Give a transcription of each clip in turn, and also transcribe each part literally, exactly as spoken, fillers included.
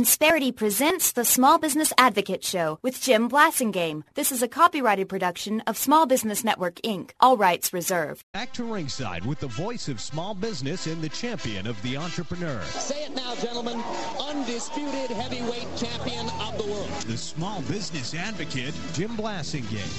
Insperity presents the Small Business Advocate Show with Jim Blasingame. This is a copyrighted production of Small Business Network, Incorporated. All rights reserved. Back to ringside with the voice of small business and the champion of the entrepreneur. Say it now, gentlemen. Undisputed heavyweight champion of the world. The Small Business Advocate, Jim Blasingame.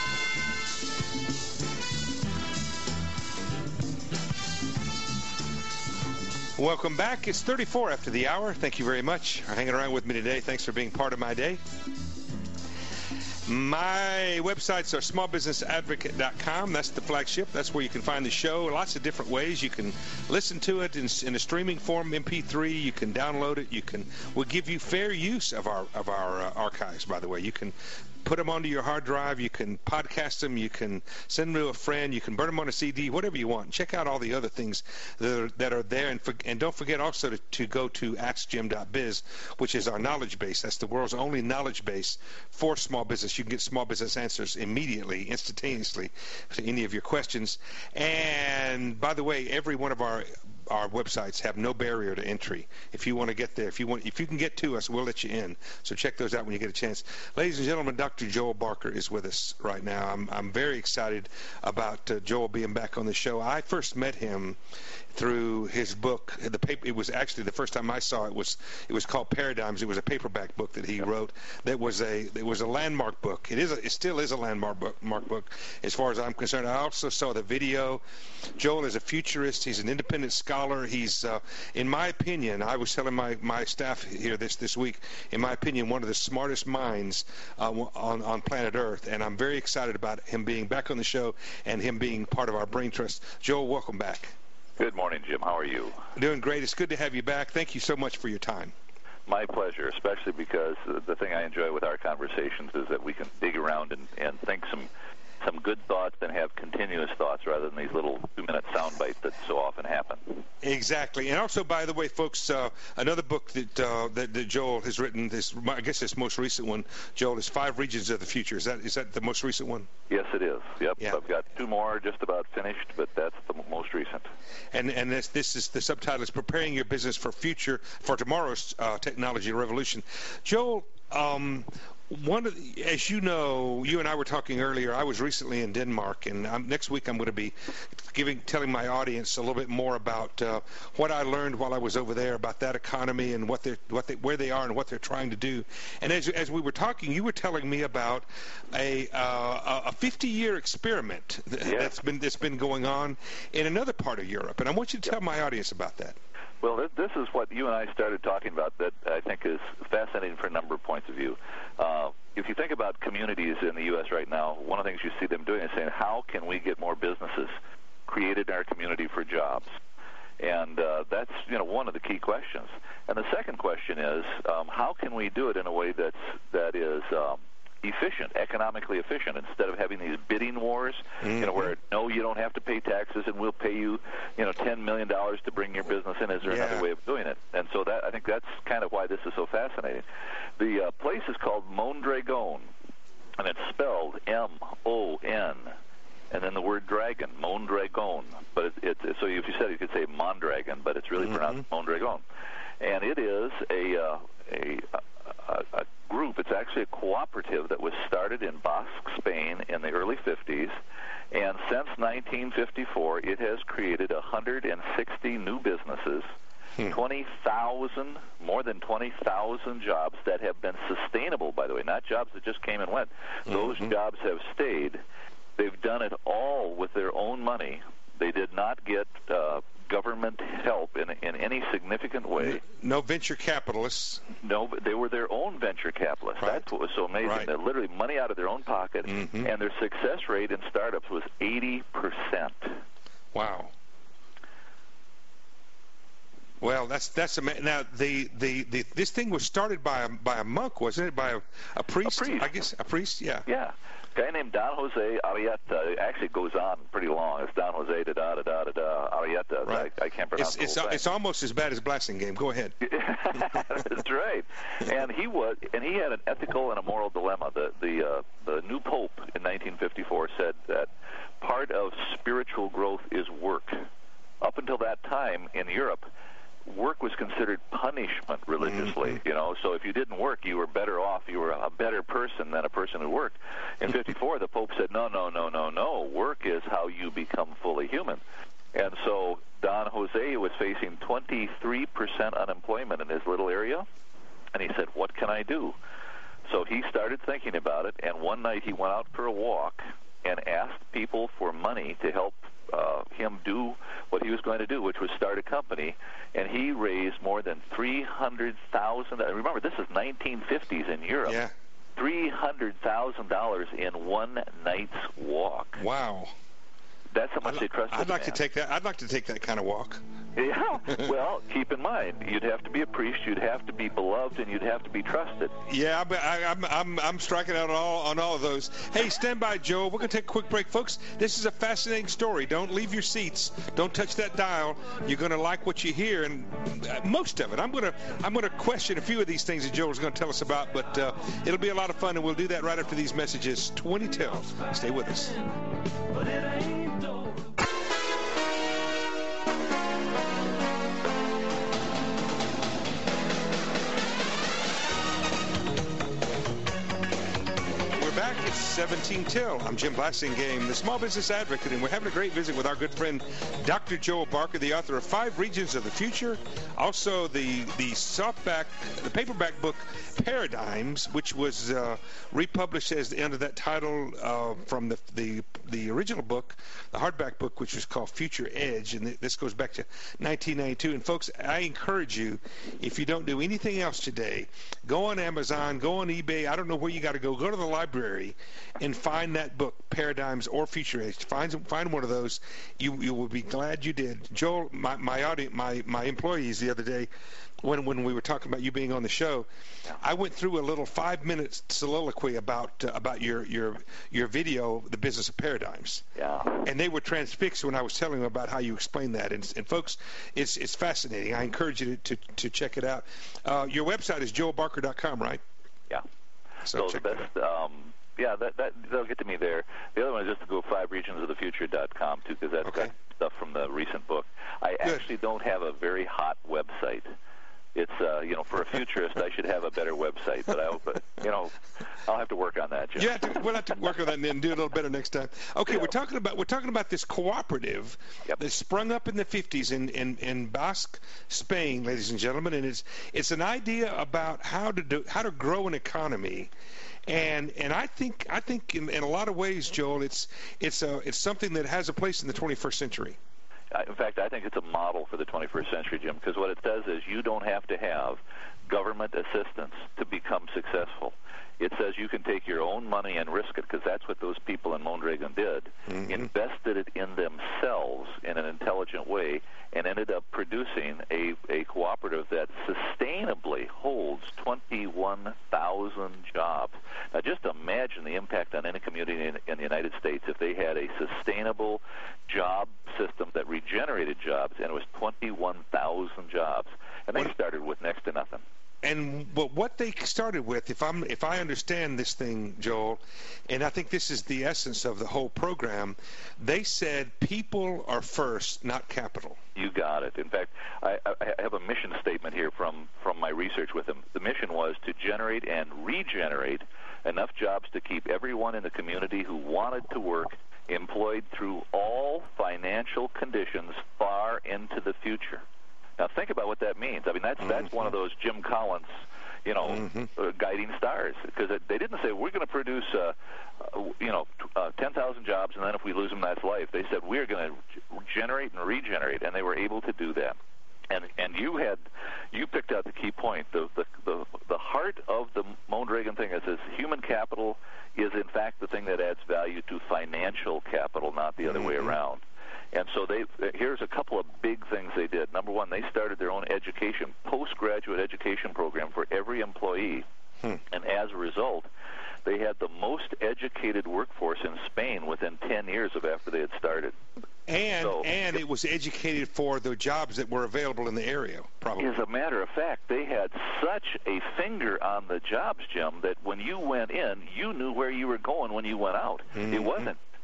Welcome back. It's thirty-four after the hour. Thank you very much for hanging around with me today. Thanks for being part of my day. My websites are small business advocate dot com. That's the flagship. That's where you can find the show. Lots of different ways. You can listen to it in, in a streaming form, M P three. You can download it. You can. We'll give you fair use of our of our uh, archives. By the way, you can put them onto your hard drive. You can podcast them. You can send them to a friend. You can burn them on a C D. Whatever you want. Check out all the other things that are, that are there. And for, and don't forget also to, to go to ask jim dot biz, which is our knowledge base. That's the world's only knowledge base for small business. You can get small business answers immediately, instantaneously to any of your questions. And by the way, every one of our our websites have no barrier to entry. If you want to get there, if you want, if you can get to us, we'll let you in. So check those out when you get a chance. Ladies and gentlemen, Doctor Joel Barker is with us right now. I'm I'm very excited about uh, Joel being back on the show. I first met him through his book. The paper. It was actually the first time I saw it was it was called Paradigms. It was a paperback book that he wrote. That was a it was a landmark book. It is a, it still is a landmark book, mark book as far as I'm concerned. I also saw the video. Joel is a futurist. He's an independent scholar. He's, uh, in my opinion, I was telling my, my staff here this, this week, in my opinion, one of the smartest minds uh, on, on planet Earth, and I'm very excited about him being back on the show and him being part of our Brain Trust. Joel, welcome back. Good morning, Jim. How are you? Doing great. It's good to have you back. Thank you so much for your time. My pleasure, especially because the thing I enjoy with our conversations is that we can dig around and, and think some some good thoughts and have continuous thoughts rather than these little two-minute sound bites that so often happen. Exactly. And also, by the way, folks, uh, another book that, uh, that that Joel has written, this I guess this most recent one, Joel, is Five Regions of the Future. Is that is that the most recent one? Yes, it is. Yep. Yeah. I've got two more just about finished, but that's the most recent. And and this this is the subtitle is Preparing Your Business for Future for Tomorrow's uh, Technology Revolution. Joel, um, One of the, as you know, you and I were talking earlier. I was recently in Denmark, and I'm, next week I'm going to be giving, telling my audience a little bit more about uh, what I learned while I was over there about that economy and what they, what they, where they are and what they're trying to do. And as as we were talking, you were telling me about a uh, a fifty-year experiment that, yeah. that's been that's been going on in another part of Europe, and I want you to tell my audience about that. Well, this is what you and I started talking about that I think is fascinating for a number of points of view. Uh, if you think about communities in the U S right now, one of the things you see them doing is saying, how can we get more businesses created in our community for jobs? And uh, that's, you know, one of the key questions. And the second question is, um, how can we do it in a way that's, that is um, efficient, economically efficient, instead of having these bidding wars, mm-hmm. you know, where, no, you don't have to pay taxes and we'll pay you, you know, ten million dollars to bring your business in. Is there yeah. another way of doing it? And so that I think that's kind of why this is so fascinating. The uh, place is called Mondragon, and it's spelled M O N, and then the word dragon, Mondragon. But it, it, so if you said it, you could say Mondragon, but it's really mm-hmm. pronounced Mondragon. And it is a, uh, a, a, a group. It's actually a cooperative that was started in Basque, Spain in the early fifties, and since nineteen fifty-four it has created one hundred sixty new businesses, hmm. twenty thousand, more than twenty thousand jobs that have been sustainable, by the way, not jobs that just came and went. Mm-hmm. Those jobs have stayed. They've done it all with their own money. They did not get uh, government help in in any significant way. No venture capitalists. No, they were their own venture capitalists. Right. That's what was so amazing. Right. They're literally money out of their own pocket, mm-hmm. and their success rate in startups was eighty percent. Wow. Well, that's that's amazing. Now the, the, the this thing was started by a by a monk, wasn't it? By a, a priest? A priest. I guess a priest. Yeah. Yeah. A guy named Don Jose Arrieta. It actually goes on pretty long. It's Don Jose da da da da da da Arrieta. Right. I, I can't pronounce it's, the whole it's, it's almost as bad as Blasingame. Go ahead. That's right. And he was, and he had an ethical and a moral dilemma. The the uh, the new pope in nineteen fifty-four said that part of spiritual growth is work. Up until that time in Europe, work was considered punishment religiously, mm-hmm. you know. So if you didn't work, you were better off. You were a better person than a person who worked. In fifty-four, the Pope said, no, no, no, no, no. Work is how you become fully human. And so Don Jose was facing twenty-three percent unemployment in his little area, and he said, what can I do? So he started thinking about it, and one night he went out for a walk and asked people for money to help uh, him do what he was going to do, which was start a company, and he raised more than three hundred thousand dollars. Remember, this is nineteen fifties in Europe. Yeah. three hundred thousand dollars in one night's walk. Wow. That's how much I'd, they trusted I'd like man. to take that. I'd like to take that kind of walk. Yeah. Well, keep in mind, you'd have to be a priest, you'd have to be beloved, and you'd have to be trusted. Yeah, I, I'm I'm I'm striking out on all on all of those. Hey, stand by, Joe. We're going to take a quick break, folks. This is a fascinating story. Don't leave your seats. Don't touch that dial. You're going to like what you hear, and most of it. I'm going to I'm going to question a few of these things that Joe is going to tell us about, but uh, it'll be a lot of fun, and we'll do that right after these messages. twenty till. Stay with us. But it ain't over. Back, it's seventeen till. I'm Jim Blasingame, the Small Business Advocate, and we're having a great visit with our good friend Doctor Joel Barker, the author of Five Regions of the Future, also the the softback, the paperback book Paradigms, which was uh, republished as the end of that title uh, from the, the the original book, the hardback book, which was called Future Edge, and this goes back to nineteen ninety-two. And folks, I encourage you, if you don't do anything else today, go on Amazon, go on eBay. I don't know where you got to go. Go to the library and find that book, Paradigms or Future Edge. Find find one of those. You you will be glad you did. Joel, my my audience, my my employees the other day, when when we were talking about you being on the show, I went through a little five minute soliloquy about uh, about your your your video, The Business of Paradigms. Yeah. And they were transfixed when I was telling them about how you explain that. And, and folks, it's it's fascinating. I encourage you to to, to check it out. Uh, your website is joel barker dot com, right? Yeah. So, so check the best. Um, yeah, that that they'll get to me there. The other one is just to go five regions of the future dot com too, because that's okay. got stuff from the recent book. I Good. actually don't have a very hot website. It's uh, you know, for a futurist, I should have a better website, but I, but, you know, I'll have to work on that, Jim. You have to, we'll have to work on that and then do it a little better next time. Okay, yeah. we're talking about we're talking about this cooperative yep. that sprung up in the fifties in, in, in Basque, Spain, ladies and gentlemen, and it's it's an idea about how to do how to grow an economy. And and I think I think in, in a lot of ways, Joel, it's it's a it's something that has a place in the twenty-first century. In fact, I think it's a model for the twenty-first century, Jim, because what it says is you don't have to have government assistance to become successful. It says you can take your own money and risk it, because that's what those people in Mondragon did, mm-hmm. invested it in themselves in an intelligent way, and ended up producing a, a cooperative that sustainably holds twenty-one thousand jobs. Now, just imagine the impact on any community in, in the United States if they had a sustainable job system that regenerated jobs, and it was twenty-one thousand jobs. And they started with next to nothing. And but what they started with, if I'm if I understand this thing, Joel, and I think this is the essence of the whole program, they said people are first, not capital. You got it. In fact, I, I have a mission statement here from, from my research with them. The mission was to generate and regenerate enough jobs to keep everyone in the community who wanted to work employed through all financial conditions far into the future. Now, think about what that means. I mean, that's mm-hmm. that's one of those Jim Collins, you know, mm-hmm. uh, guiding stars. Because they didn't say, we're going to produce, uh, uh, you know, uh, ten thousand jobs, and then if we lose them, that's life. They said, we're going to g- generate and regenerate, and they were able to do that. And and you had, you picked out the key point. The the the, the heart of the Mondragon thing is, is human capital is, in fact, the thing that adds value to financial capital, not the other mm-hmm. way around. And so they here's a couple of big things they did. Number one, they started their own education, postgraduate education program for every employee. Hmm. And as a result, they had the most educated workforce in Spain within ten years of after they had started. And so, and it was educated for the jobs that were available in the area, probably. As a matter of fact, they had such a finger on the jobs, Jim, that when you went in, you knew where you were going when you went out. Mm-hmm. It wasn't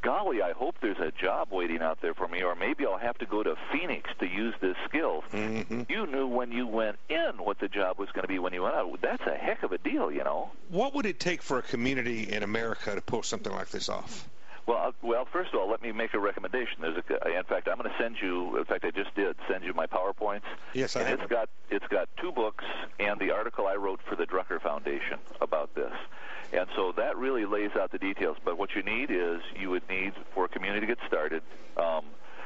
golly, I hope there's a job waiting out there for me, or maybe I'll have to go to Phoenix to use this skill. Mm-hmm. You knew when you went in what the job was going to be when you went out. That's a heck of a deal, you know. What would it take for a community in America to pull something like this off? Well, uh, well, first of all, let me make a recommendation. There's a, in fact, I'm going to send you. In fact, I just did send you my PowerPoints. Yes, I and have. It's got it's got two books and the article I wrote for the Drucker Foundation about this. And so that really lays out the details. But what you need is you would need, for a community to get started, um,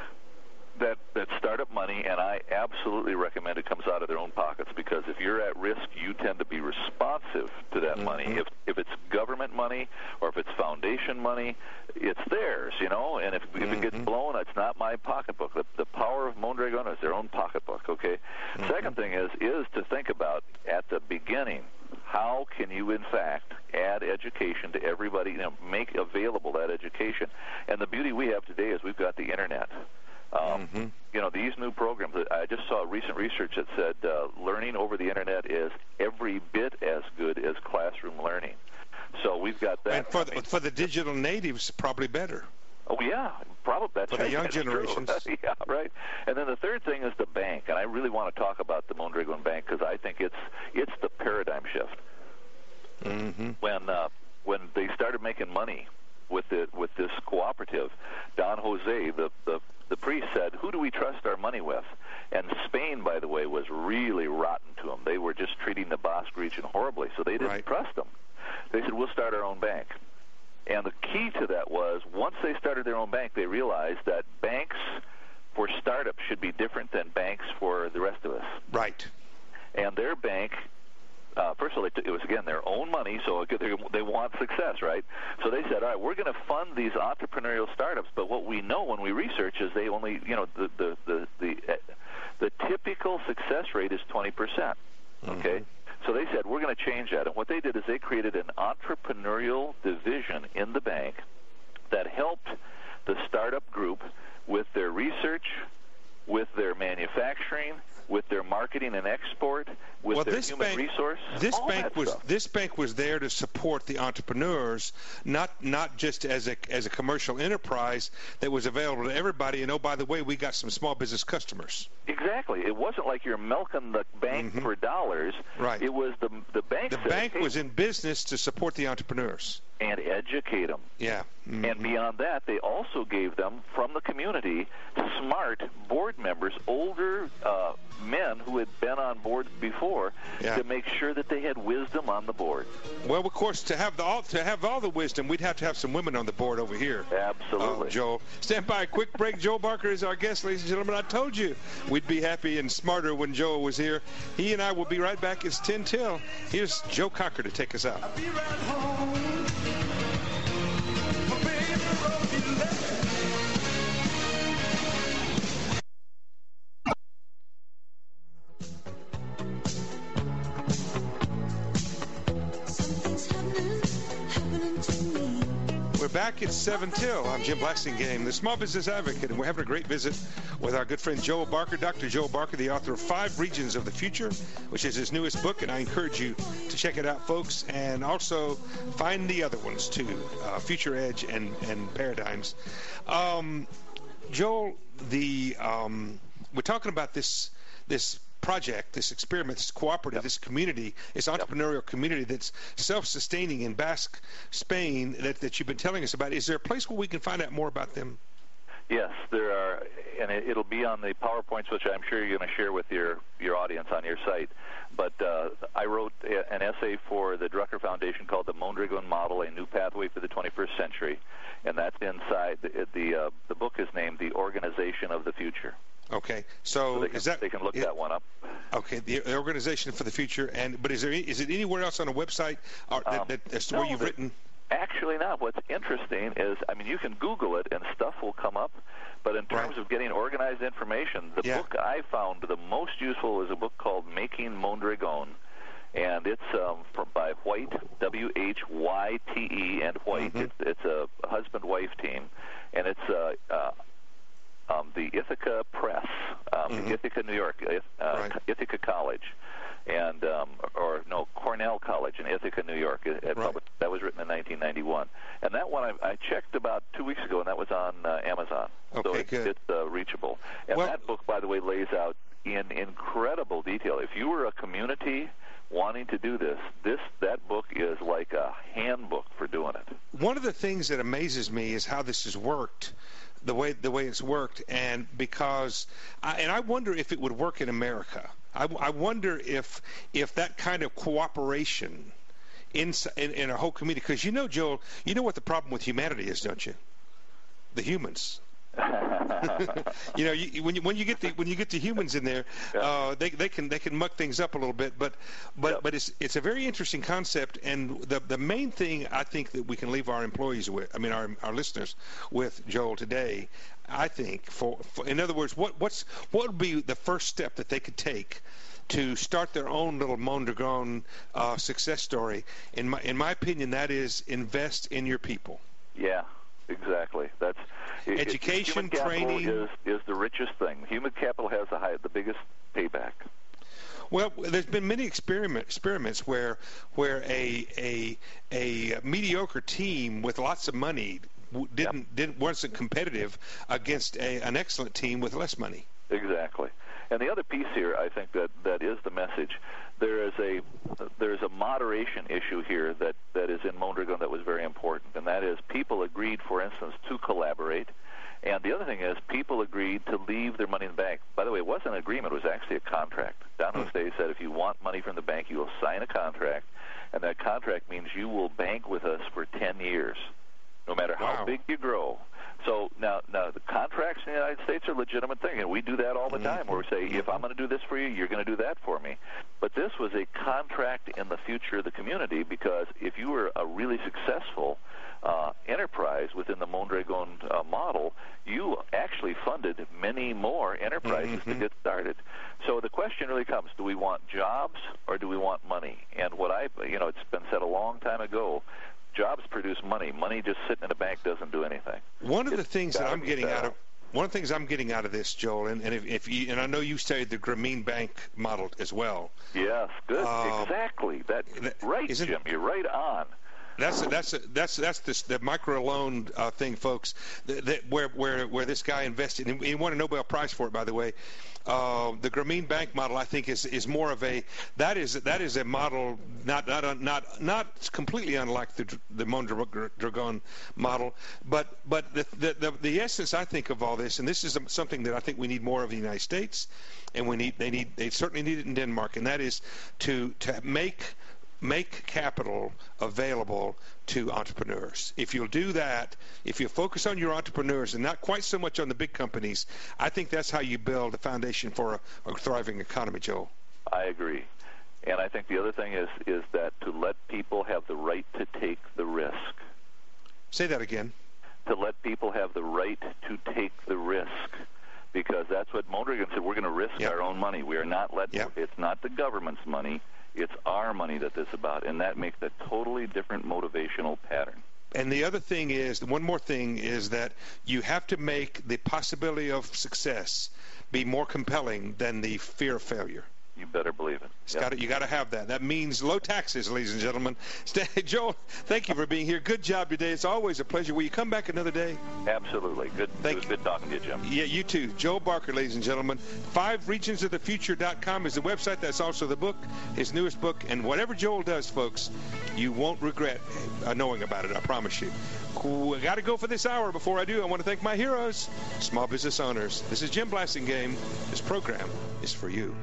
that that startup money, and I absolutely recommend it comes out of their own pockets, because if you're at risk, you tend to be responsive to that mm-hmm. money. If if it's government money or if it's foundation money, it's theirs, you know. And if, mm-hmm. if it gets blown, it's not my pocketbook. The, the power of Mondragon is their own pocketbook. Okay. Mm-hmm. Second thing is is to think about at the beginning, how can you, in fact, add education to everybody, you know, make available that education. And the beauty we have today is we've got the Internet. Um, mm-hmm. You know, these new programs, I just saw recent research that said uh, learning over the Internet is every bit as good as classroom learning. So we've got that. And for the, for the digital natives, probably better. Oh, yeah, probably. That's for right. the young That's generations. Yeah, right. And then the third thing is the bank, and I really want to talk about the Mondragon Bank because I think it's it's the paradigm shift. Mm-hmm. When uh, when they started making money with it with this cooperative, Don Jose, the the the priest, said, "Who do we trust our money with?" And Spain, by the way, was really rotten to them. They were just treating the Basque region horribly, so they didn't right. trust them. They said, "We'll start our own bank." And the key to that was, once they started their own bank, they realized that banks for startups should be different than banks for the rest of us. Right. And their bank, uh, first of all, it was, again, their own money, so they want success, right? So they said, all right, we're going to fund these entrepreneurial startups, but what we know when we research is they only, you know, the the the the, uh, the typical success rate is twenty percent, okay? Mm-hmm. So they said, we're going to change that. And what they did is they created an entrepreneurial division in the bank that helped the startup group with their research, with their manufacturing, with their marketing and export, with well, their this human bank, resource. This all bank that was stuff. this bank was there to support the entrepreneurs, not not just as a as a commercial enterprise that was available to everybody. And oh, by the way, we got some small business customers. Exactly. It wasn't like you're milking the bank mm-hmm. for dollars. Right. It was the the bank. The said, bank hey, was in business to support the entrepreneurs and educate them. Yeah. Mm-hmm. And beyond that, they also gave them, from the community, smart board members, older uh, men who had been on board before, yeah. to make sure that they had wisdom on the board. Well, of course, to have the all, to have all the wisdom, we'd have to have some women on the board over here. Absolutely. Uh, Joel. Stand by. Quick break. Joel Barker is our guest, ladies and gentlemen. I told you we'd be happy and smarter when Joel was here. He and I will be right back. It's ten till. Here's Joe Cocker to take us out. I'll be right home. We're back at seven till. I'm Jim Blasingame, the Small Business Advocate, and we're having a great visit with our good friend Joel Barker, Doctor Joel Barker, the author of Five Regions of the Future, which is his newest book, and I encourage you to check it out, folks, and also find the other ones, too, uh, Future Edge and, and Paradigms. Um, Joel, the um, we're talking about this this project, this experiment, this cooperative, yep. this community, this entrepreneurial yep. community that's self-sustaining in Basque Spain that, that you've been telling us about. Is there a place where we can find out more about them? Yes, there are, and it, it'll be on the PowerPoints, which I'm sure you're going to share with your, your audience on your site. But uh, I wrote a, an essay for the Drucker Foundation called The Mondragon Model, A New Pathway for the twenty-first Century, and that's inside, the, the, uh, the book is named The Organization of the Future. Okay, so, so they can, is that they can look is, that one up. Okay, the, the Organization for the Future, and but is there is it anywhere else on a website or, that, um, that, that's no, where you've the, written? Actually not. What's interesting is, I mean, you can Google it and stuff will come up, but in terms right. of getting organized information, the yeah. book I found the most useful is a book called Making Mondragon, and it's um, from, by White, W H Y T E, and White. Mm-hmm. It's, it's a husband-wife team, and it's uh, uh, um, the Ithaca Press, um, mm-hmm. Ithaca, New York, uh, right. Ithaca College. and um, or no, Cornell College in Ithaca, New York. At right. public, that was written in nineteen ninety-one. And that one I, I checked about two weeks ago, and that was on uh, Amazon. Okay, so it, good. it's uh, reachable. And well, that book, by the way, lays out in incredible detail. If you were a community wanting to do this, this that book is like a handbook for doing it. One of the things that amazes me is how this has worked, the way the way it's worked, and because, I, and I wonder if it would work in America. I, I wonder if if that kind of cooperation in, in in a whole community, because you know, Joel, you know what the problem with humanity is, don't you? The humans. you know, you, when you when you get the when you get the humans in there, yeah. uh, they they can they can muck things up a little bit. But but yep. but it's it's a very interesting concept, and the the main thing I think that we can leave our employees with, I mean our our listeners with, Joel, today, I think for, for in other words, what what's what would be the first step that they could take to start their own little Mondragon uh, success story? In my in my opinion, that is invest in your people. Yeah. Exactly. That's education, it, human capital training is is the richest thing. Human capital has the high, the biggest payback. Well, there's been many experiment experiments where where a a a mediocre team with lots of money didn't yep. didn't wasn't competitive against a, an excellent team with less money. Exactly. And the other piece here, I think that, that is the message. There is a there is a moderation issue here that, that is in Mondragon that was very important, and that is people agreed, for instance, to collaborate. And the other thing is people agreed to leave their money in the bank. By the way, it wasn't an agreement. It was actually a contract. Don Jose said if you want money from the bank, you will sign a contract, and that contract means you will bank with us for ten years, no matter how wow. big you grow. So now, now the contracts in the United States are a legitimate thing, and we do that all the time, where we say, if I'm going to do this for you, you're going to do that for me. But this was a contract in the future of the community, because if you were a really successful uh, enterprise within the Mondragon uh, model, you actually funded many more enterprises mm-hmm. to get started. So the question really comes, do we want jobs or do we want money? And what I, you know, it's been said a long time ago, jobs produce money. Money just sitting in a bank doesn't do anything. One of it's the things that I'm getting out of one of the things I'm getting out of this, Joel, and, and if, if you, and I know you studied the Grameen Bank model as well. Yes, good, uh, exactly. That, that right, Jim. You're right on. That's a, that's a, that's that's this, the micro loan uh, thing, folks. That, that where where where this guy invested, and he won a Nobel Prize for it, by the way. Uh, the Grameen Bank model, I think, is is more of a that is that is a model not not not not completely unlike the the Mondragon model, but but the, the the the essence, I think, of all this, and this is something that I think we need more of in the United States, and we need they need they certainly need it in Denmark, and that is to to make. make capital available to entrepreneurs. If you'll do that, if you focus on your entrepreneurs and not quite so much on the big companies, I think that's how you build a foundation for a, a thriving economy, Joel. I agree. And I think the other thing is is that to let people have the right to take the risk. Say that again. To let people have the right to take the risk. Because that's what Mondragon said, we're going to risk yep. our own money. We are not letting, yep. it's not the government's money. It's our money that this is about, and that makes a totally different motivational pattern. And the other thing is, one more thing is that you have to make the possibility of success be more compelling than the fear of failure. You better believe it. It's yep. got to, you got to have that. That means low taxes, ladies and gentlemen. Stay, Joel, thank you for being here. Good job today. It's always a pleasure. Will you come back another day? Absolutely. Good. Thank it was you. good talking to you, Jim. Yeah, you too. Joel Barker, ladies and gentlemen. five regions of the future dot com is the website. That's also the book, his newest book. And whatever Joel does, folks, you won't regret uh, knowing about it. I promise you. I got to go for this hour. Before I do, I want to thank my heroes, small business owners. This is Jim Blasingame. This program is for you.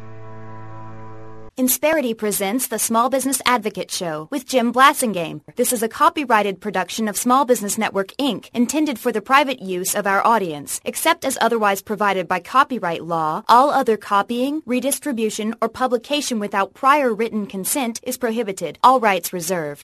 Insperity presents the Small Business Advocate Show with Jim Blasingame. This is a copyrighted production of Small Business Network, Incorporated, intended for the private use of our audience. Except as otherwise provided by copyright law, all other copying, redistribution, or publication without prior written consent is prohibited. All rights reserved.